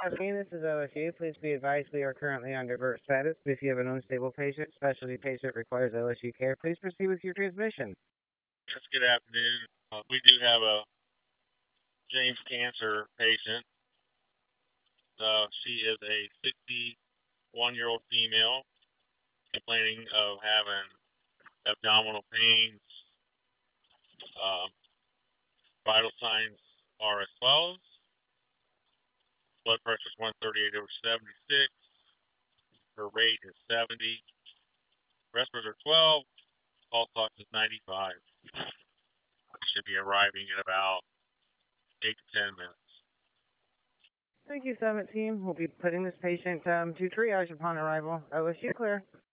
Afternoon, this is LSU. Please be advised we are currently on divert status. If you have an unstable patient, specialty patient requires LSU care, please proceed with your transmission. Yes, good afternoon. We do have a James cancer patient. She is a 61-year-old female complaining of having abdominal pains. Um, Vital signs are as follows. Blood pressure is 138 over 76. Her rate is 70. Respirators are 12. Pulse ox is 95. Should be arriving in about 8 to 10 minutes. Thank you, Summit Team. We'll be putting this patient to triage upon arrival. LSU clear.